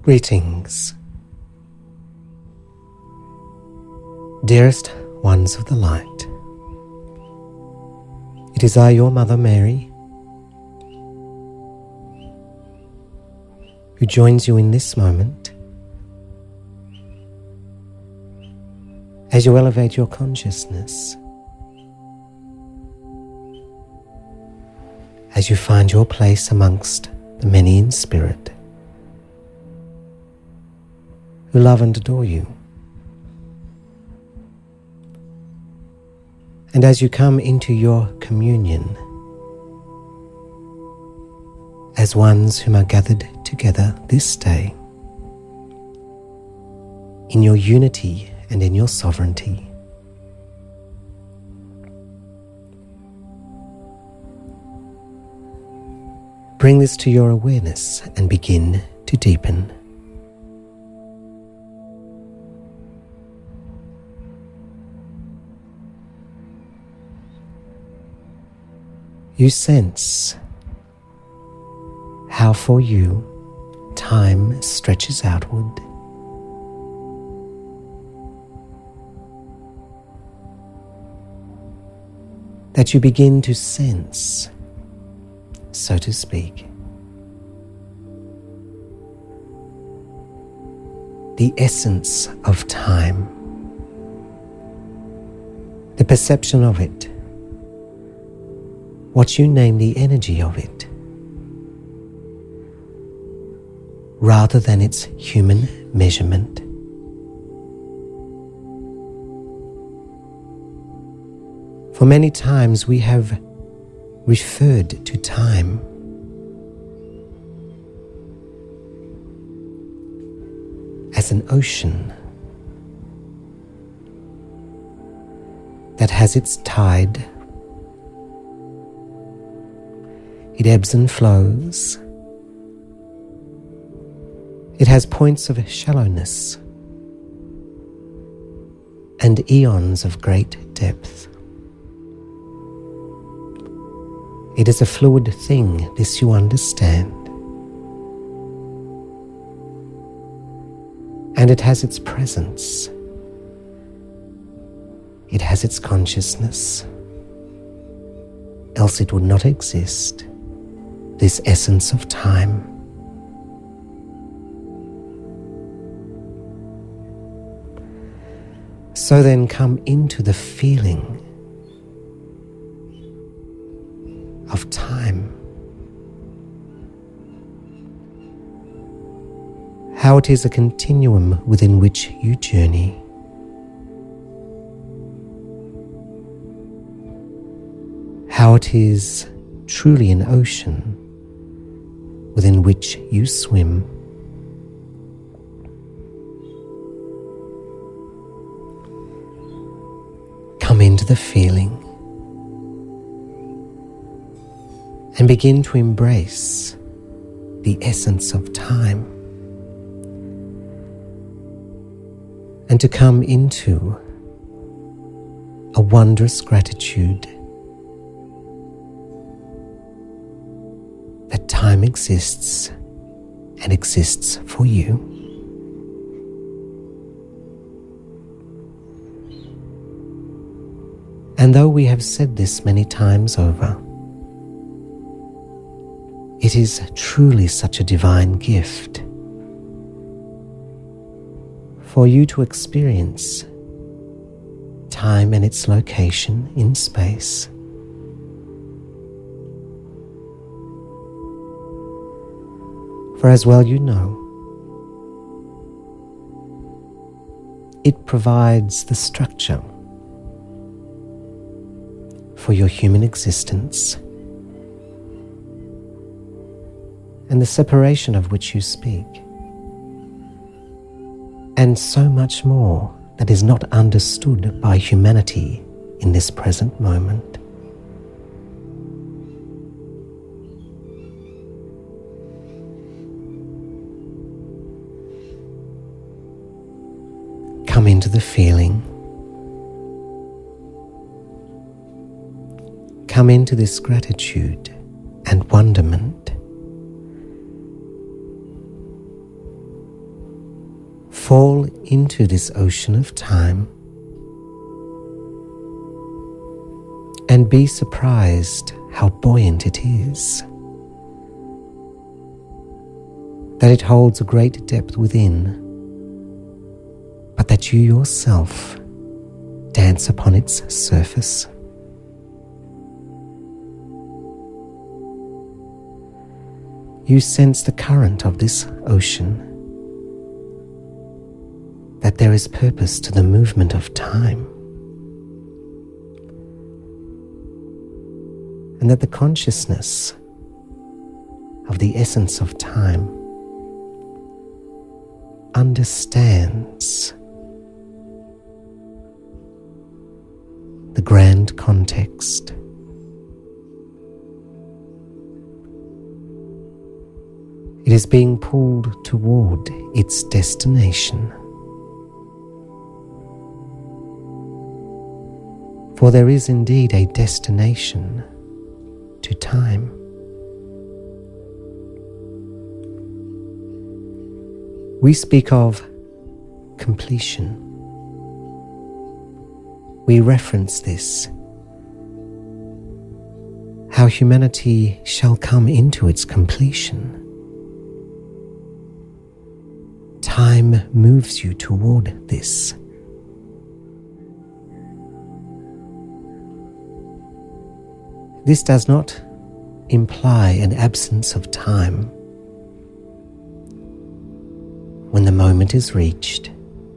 Greetings, dearest ones of the light. It is I, your Mother Mary, who joins you in this moment as you elevate your consciousness, as you find your place amongst the many in spirit who love and adore you. And as you come into your communion as ones whom are gathered together this day in your unity and in your sovereignty, bring this to your awareness and begin to deepen. You sense how for you time stretches outward. That you begin to sense, so to speak, the essence of time, the perception of it, what you name the energy of it, rather than its human measurement. For many times we have referred to time as an ocean that has its tide. It ebbs and flows. It has points of shallowness and eons of great depth. It is a fluid thing, this you understand. And it has its presence. It has its consciousness. Else it would not exist. This essence of time. So then come into the feeling of time. How it is a continuum within which you journey. How it is truly an ocean within which you swim. Come into the feeling and begin to embrace the essence of time and to come into a wondrous gratitude that time exists and exists for you. And though we have said this many times over, it is truly such a divine gift for you to experience time and its location in space. For as well you know, it provides the structure for your human existence and the separation of which you speak, and so much more that is not understood by humanity in this present moment. Come into the feeling. Come into this gratitude and wonderment Fall into this ocean of time and be surprised how buoyant it is, that it holds a great depth within, but that you yourself dance upon its surface. You sense the current of this ocean, that there is purpose to the movement of time, and that the consciousness of the essence of time understands the grand context. It is being pulled toward its destination. For there is indeed a destination to time. We speak of completion. We reference this, how humanity shall come into its completion. Time moves you toward this. This does not imply an absence of time when the moment is reached,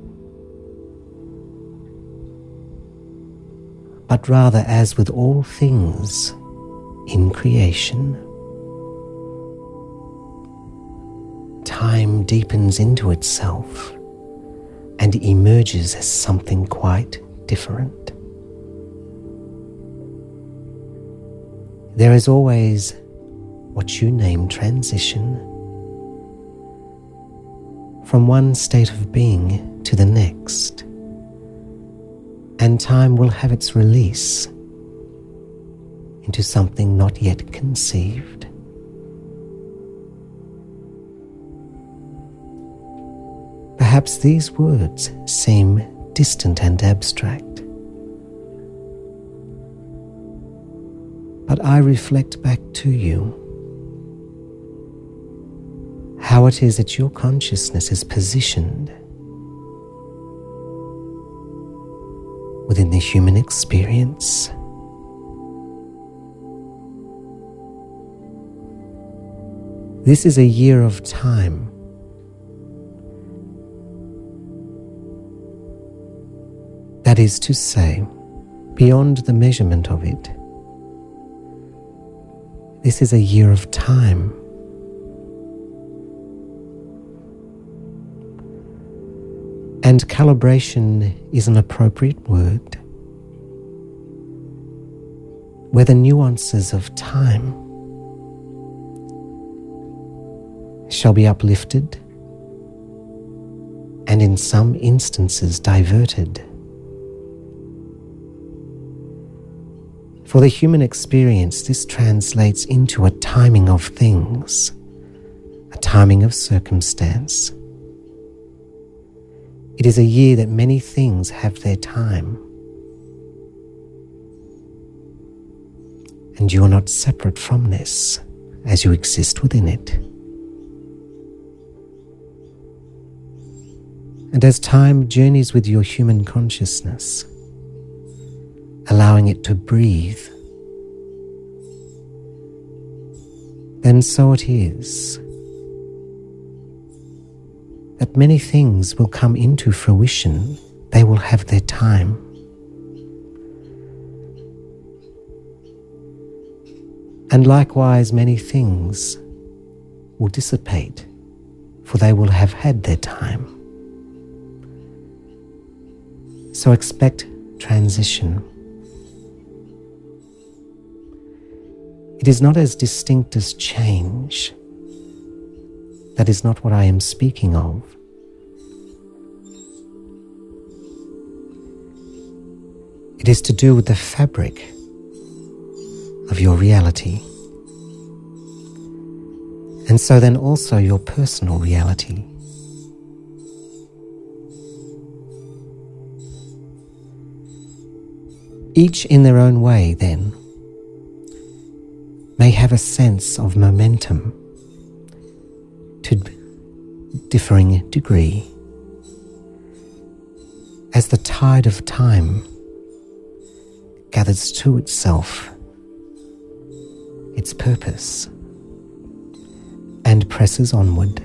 but rather, as with all things in creation, time deepens into itself and emerges as something quite different. There is always what you name transition, from one state of being to the next, and time will have its release into something not yet conceived. Perhaps these words seem distant and abstract, but I reflect back to you how it is that your consciousness is positioned within the human experience. This is a year of time. That is to say, beyond the measurement of it, this is a year of time. And calibration is an appropriate word, where the nuances of time shall be uplifted and in some instances diverted. For the human experience, this translates into a timing of things, a timing of circumstance. It is a year that many things have their time, and you are not separate from this as you exist within it. And as time journeys with your human consciousness, allowing it to breathe, then so it is that many things will come into fruition. They will have their time. And likewise, many things will dissipate, for they will have had their time. So expect transition. It is not as distinct as change. That is not what I am speaking of. It is to do with the fabric of your reality, and so then also your personal reality. Each in their own way, then, may have a sense of momentum to differing degree as the tide of time gathers to itself its purpose and presses onward.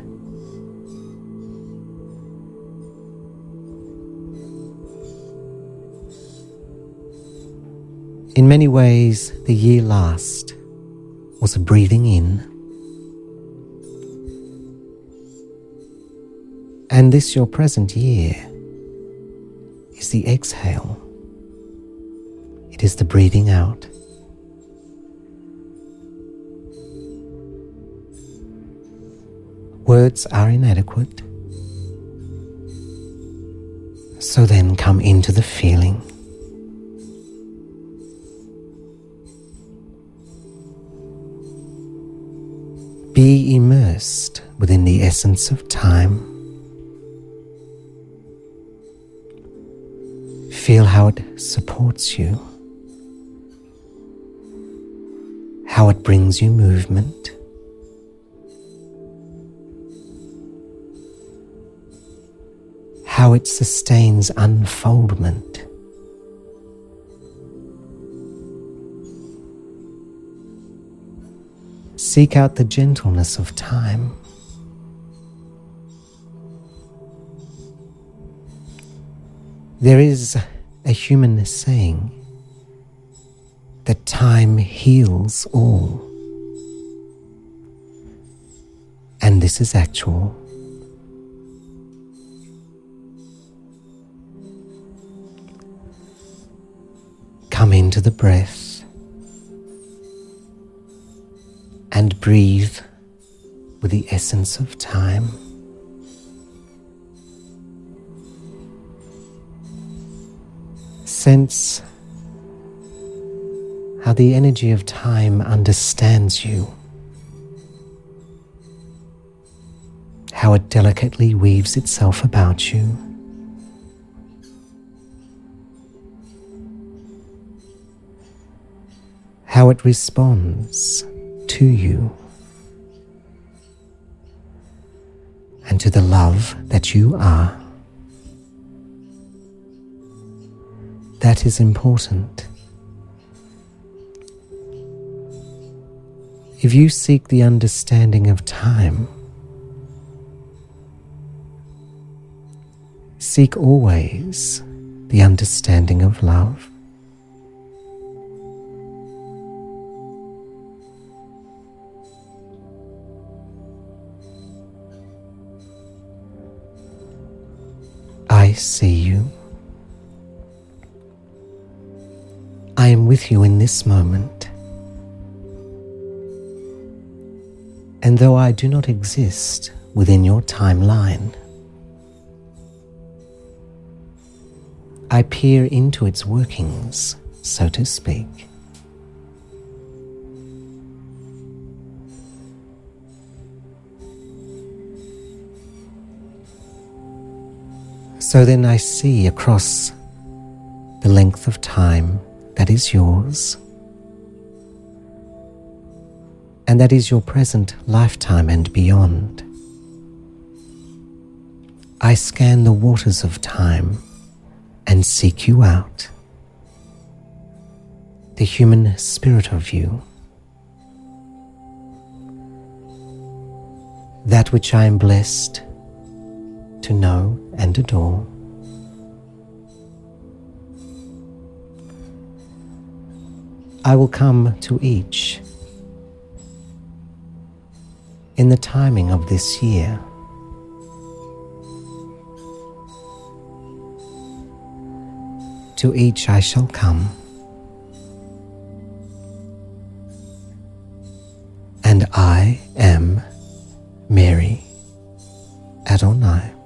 In many ways, the year last was a breathing in, and this your present year is the exhale. It is the breathing out. Words are inadequate, so then come into the feeling. Be immersed within the essence of time. Feel how it supports you, how it brings you movement, how it sustains unfoldment. Seek out the gentleness of time. There is a human saying that time heals all, and this is actual. Come into the breath and breathe with the essence of time. Sense how the energy of time understands you, how it delicately weaves itself about you. How it responds to you and to the love that you are. That is important. If you seek the understanding of time, seek always the understanding of love. I see you. I am with you in this moment. And though I do not exist within your timeline, I peer into its workings, so to speak. So then I see across the length of time that is yours, and that is your present lifetime and beyond. I scan the waters of time and seek you out, the human spirit of you, that which I am blessed to know and adore. I will come to each in the timing of this year. To each I shall come, and I am Mary Adonai.